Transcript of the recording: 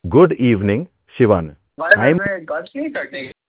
Good evening, Shivan. Why I'm were we got started?